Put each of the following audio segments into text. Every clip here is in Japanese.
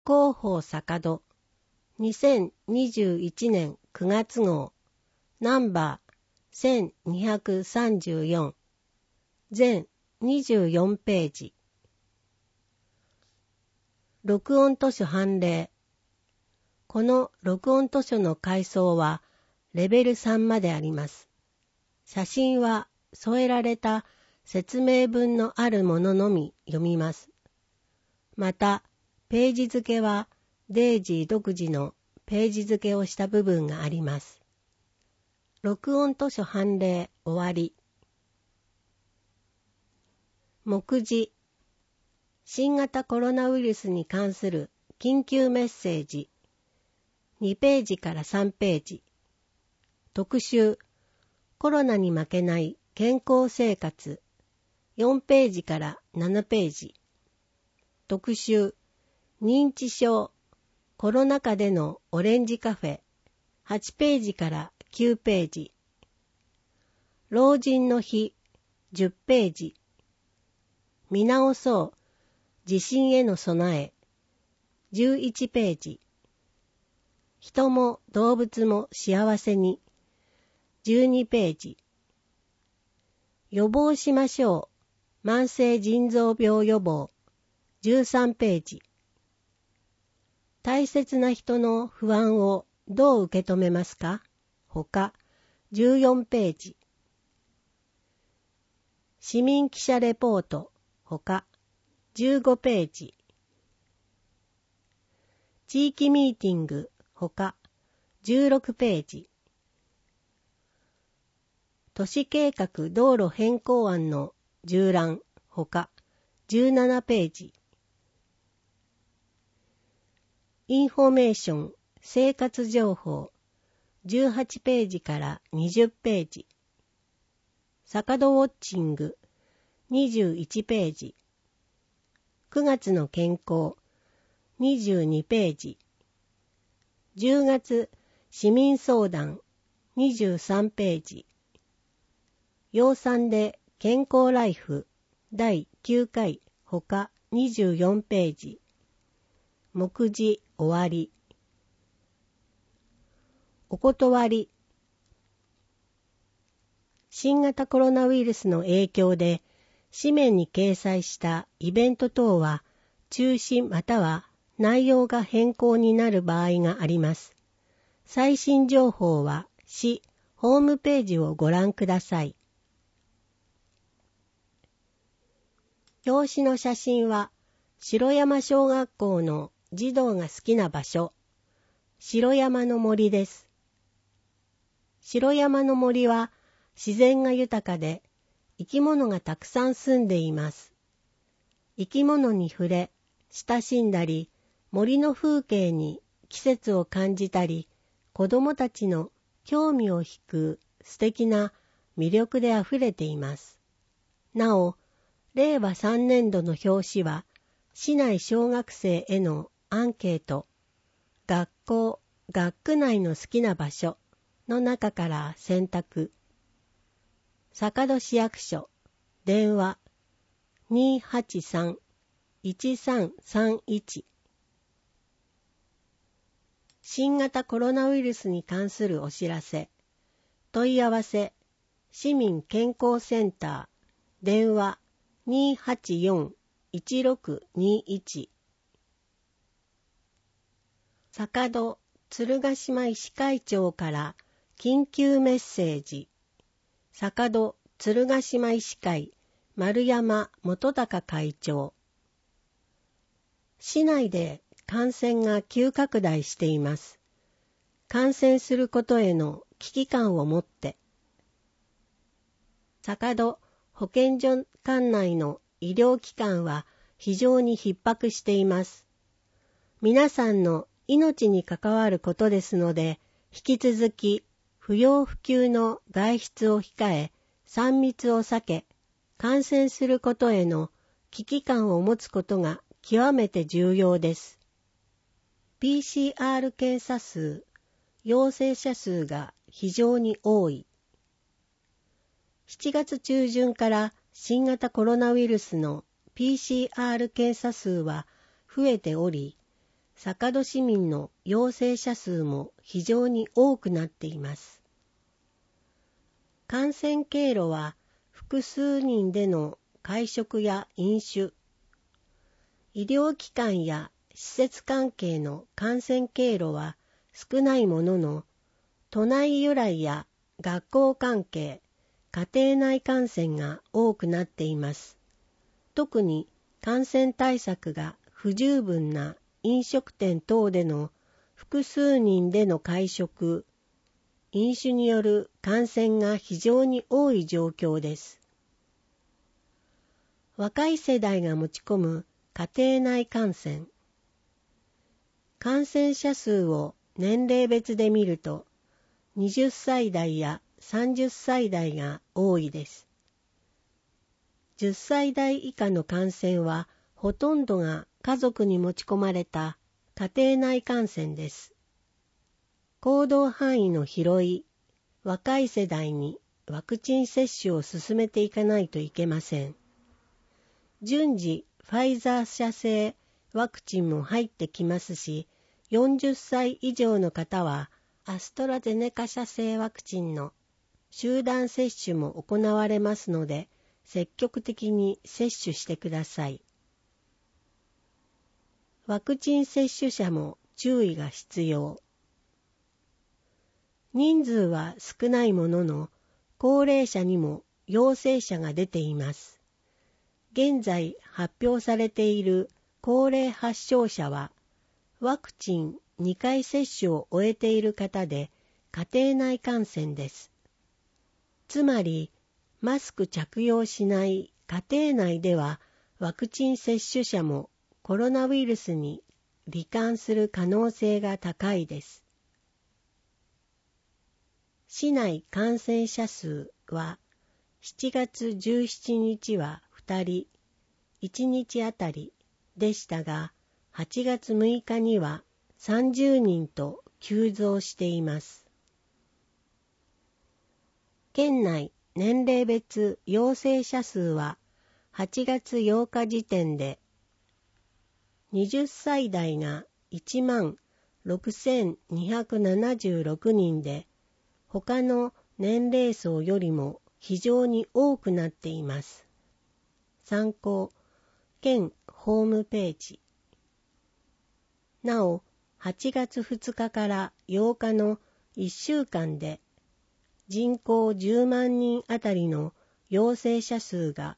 広報坂戸2021年9月号ナンバー1234全24ページ。録音図書判例。この録音図書の階層はレベル3まであります。写真は添えられた説明文のあるもののみ読みます。また、ページ付けはデイジー独自のページ付けをした部分があります。録音図書判例終わり。目次。新型コロナウイルスに関する緊急メッセージ。2ページから3ページ。特集。コロナに負けない健康生活。4ページから7ページ。特集。認知症。コロナ禍でのオレンジカフェ。8ページから9ページ。老人の日。10ページ。見直そう。地震への備え。11ページ。人も動物も幸せに。12ページ。予防しましょう。慢性腎臓病予防。13ページ。大切な人の不安をどう受け止めますか？ほか、14ページ。市民記者レポート。ほか、15ページ。地域ミーティング。ほか、16ページ。都市計画道路変更案の縦覧。ほか、17ページ。インフォメーション、生活情報。18ページから20ページ。坂戸ウォッチング。21ページ。9月の健康。22ページ。10月市民相談。23ページ。養蚕で健康ライフ。第9回。ほか24ページ。目次終わり。お断り。新型コロナウイルスの影響で紙面に掲載したイベント等は中止または内容が変更になる場合があります。最新情報は市ホームページをご覧ください。表紙の写真は城山小学校の児童が好きな場所、城山の森です。城山の森は自然が豊かで生き物がたくさん住んでいます。生き物に触れ、親しんだり、森の風景に季節を感じたり、子供たちの興味を引く素敵な魅力であふれています。なお、令和3年度の表紙は、市内小学生へのアンケート、学校、学区内の好きな場所の中から選択。坂戸市役所、電話、283-1331。新型コロナウイルスに関するお知らせ。問い合わせ、市民健康センター、電話、284-1621。坂戸鶴ヶ島医師会長から緊急メッセージ。坂戸鶴ヶ島医師会丸山元隆会長。市内で感染が急拡大しています。感染することへの危機感を持って。坂戸保健所管内の医療機関は非常に逼迫しています。皆さんの命に関わることですので、引き続き不要不急の外出を控え、3密を避け、感染することへの危機感を持つことが極めて重要です。PCR 検査数、陽性者数が非常に多い。7月中旬から新型コロナウイルスの PCR 検査数は増えており、 坂戸市民の陽性者数も非常に多くなっています。感染経路は複数人での会食や飲酒、医療機関や施設関係の感染経路は少ないものの、都内由来や学校関係、家庭内感染が多くなっています。特に感染対策が不十分な飲食店等での複数人での会食、飲酒による感染が非常に多い状況です。若い世代が持ち込む家庭内感染。感染者数を年齢別で見ると、20歳代や30歳代が多いです。10歳代以下の感染はほとんどが家族に持ち込まれた家庭内感染です。行動範囲の広い若い世代にワクチン接種を進めていかないといけません。順次ファイザー社製ワクチンも入ってきますし、40歳以上の方はアストラゼネカ社製ワクチンの集団接種も行われますので、積極的に接種してください。ワクチン接種者も注意が必要。人数は少ないものの、高齢者にも陽性者が出ています。現在発表されている高齢発症者は、ワクチン2回接種を終えている方で家庭内感染です。つまり、マスク着用しない家庭内ではワクチン接種者もコロナウイルスに罹患する可能性が高いです。市内感染者数は7月17日は2人、1日あたりでしたが、8月6日には30人と急増しています。県内年齢別陽性者数は8月8日時点で20歳代が16,276人で、他の年齢層よりも非常に多くなっています。参考、県ホームページ。なお、8月2日から8日の1週間で人口10万人あたりの陽性者数が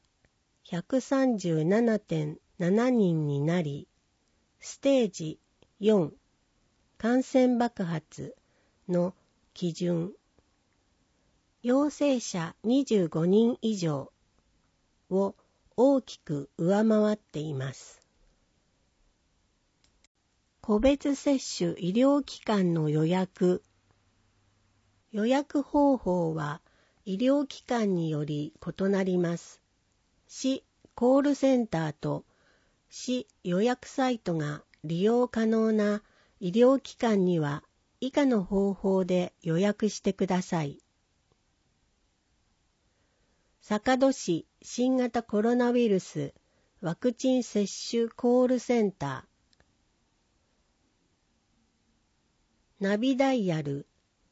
137.7 人になり、ステージ4感染爆発の基準、陽性者25人以上を大きく上回っています。個別接種医療機関の予約。予約方法は医療機関により異なります。市コールセンターと市予約サイトが利用可能な医療機関には以下の方法で予約してください。坂戸市新型コロナウイルスワクチン接種コールセンター。ナビダイヤル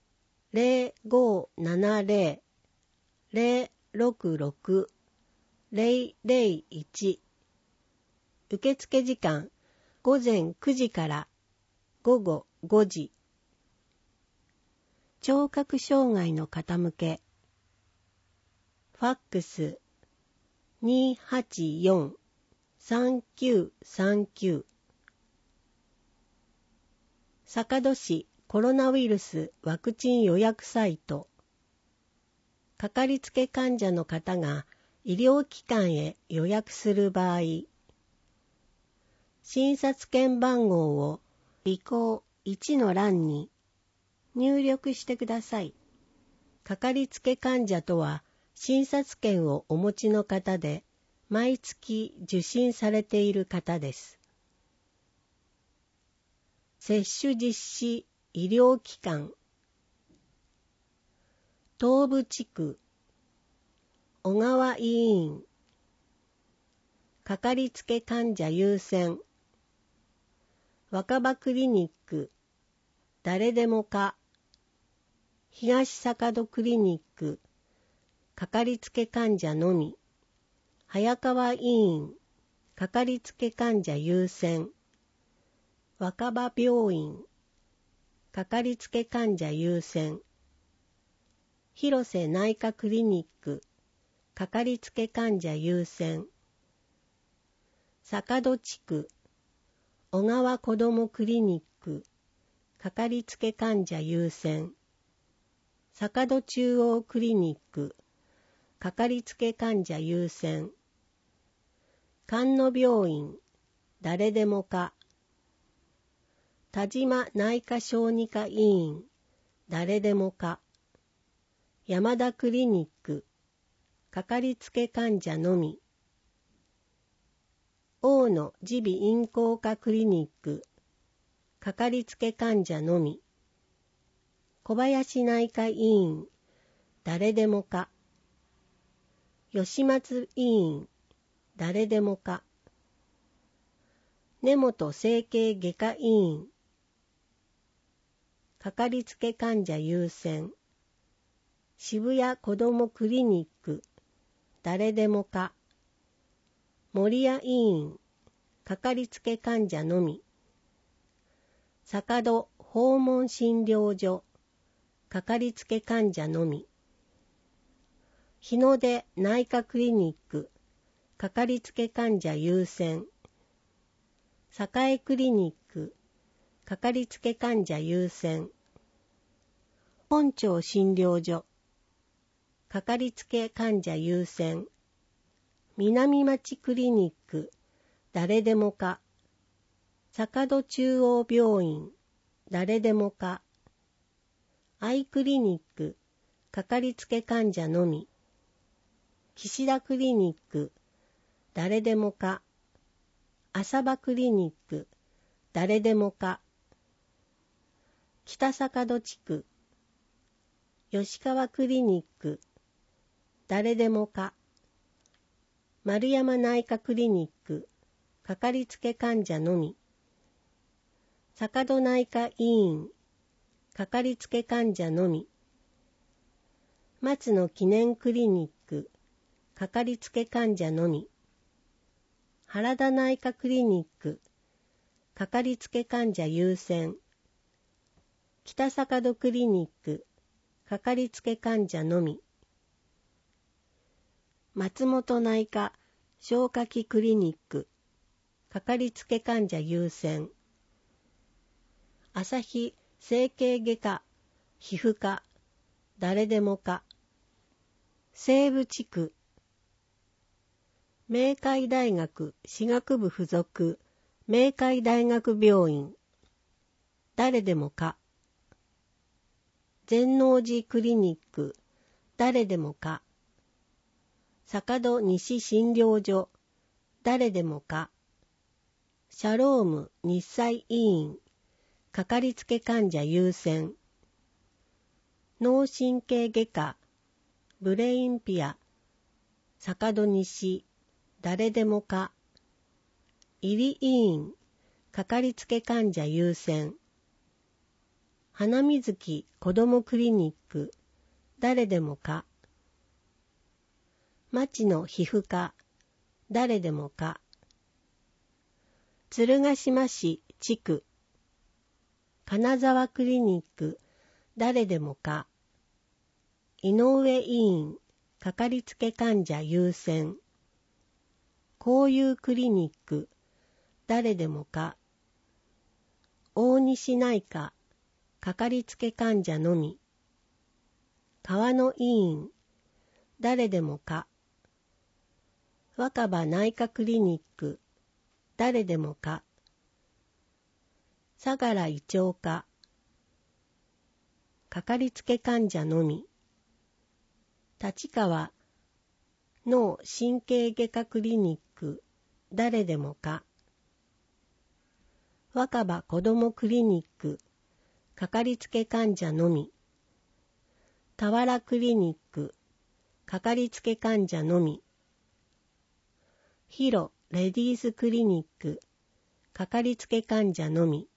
0570-066-001。受付時間午前9時から午後5時。聴覚障害の方向け。ファックス 284-3939。坂戸市コロナウイルスワクチン予約サイト。かかりつけ患者の方が医療機関へ予約する場合、診察券番号を備考1の欄に入力してください。かかりつけ患者とは診察券をお持ちの方で、毎月受診されている方です。接種実施医療機関。東部地区小川医院。かかりつけ患者優先。 若葉クリニック、誰でもか。東坂戸クリニック、かかりつけ患者のみ。早川医院、かかりつけ患者優先。若葉病院、かかりつけ患者優先。広瀬内科クリニック、かかりつけ患者優先。坂戸地区、小川子どもクリニック、かかりつけ患者優先。坂戸中央クリニック、かかりつけ患者優先。菅野病院、誰でもか。田島内科小児科医院、誰でもか。山田クリニック、かかりつけ患者のみ。大野耳鼻咽喉科クリニック、かかりつけ患者のみ。小林内科医院、誰でもか。吉松医院、誰でもか。根本整形外科医院、かかりつけ患者優先。渋谷子どもクリニック、誰でもか。守谷医院、かかりつけ患者のみ。坂戸訪問診療所、かかりつけ患者のみ。日の出内科クリニック、かかりつけ患者優先。栄クリニック、かかりつけ患者優先。本町診療所、かかりつけ患者優先。南町クリニック、誰でもか。坂戸中央病院、誰でもか。アイクリニック、かかりつけ患者のみ。岸田クリニック、誰でもか。浅場クリニック、誰でもか。北坂戸地区、吉川クリニック、誰でもか。丸山内科クリニック、かかりつけ患者のみ。坂戸内科医院、かかりつけ患者のみ。松野記念クリニック、かかりつけ患者のみ。原田内科クリニック、かかりつけ患者優先。北坂戸クリニック、かかりつけ患者のみ。松本内科消化器クリニック、かかりつけ患者優先。旭整形外科皮膚科、誰でもか。西部地区、明海大学歯学部附属明海大学病院、誰でもか。全王寺クリニック、誰でもか。坂戸西診療所、誰でもか。シャローム日祭医院、かかりつけ患者優先。脳神経外科、ブレインピア、坂戸西、誰でもか。入り医院、かかりつけ患者優先。花水木子どもクリニック、誰でもか。町の皮膚科、誰でもか。鶴ヶ島市地区、金沢クリニック、誰でもか。井上医院、かかりつけ患者優先。交友クリニック、誰でもか。大西内科、かかりつけ患者のみ。川野医院、誰でもか。若葉内科クリニック、誰でもか。相良胃腸科、かかりつけ患者のみ。立川脳神経外科クリニック、誰でもか。若葉子どもクリニック、かかりつけ患者のみ。田原クリニック、かかりつけ患者のみ。広レディースクリニック、 かかりつけ患者のみ。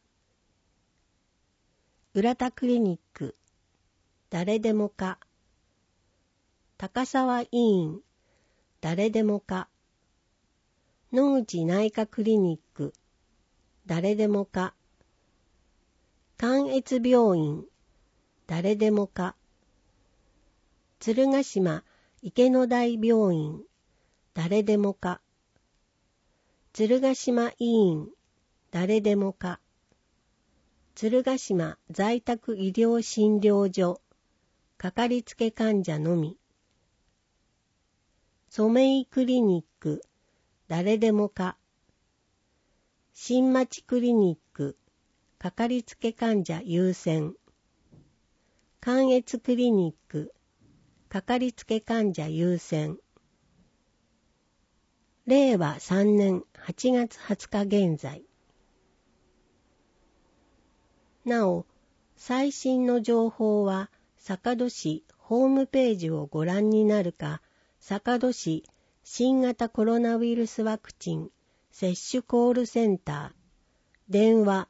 浦田クリニック、誰でもか。高沢医院、誰でもか。野口内科クリニック、誰でもか。関越病院、誰でもか。鶴ヶ島池の台病院、誰でもか。鶴ヶ島医院、誰でもか。鶴ヶ島在宅医療診療所、かかりつけ患者のみ。染井クリニック、誰でもか。新町クリニック、かかりつけ患者優先。関越クリニック、かかりつけ患者優先。令和3年8月20日現在。なお、最新の情報は、坂戸市ホームページをご覧になるか、坂戸市新型コロナウイルスワクチン接種コールセンター、電話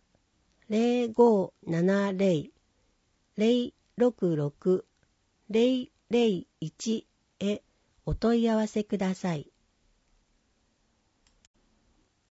0570-066-001 へお問い合わせください。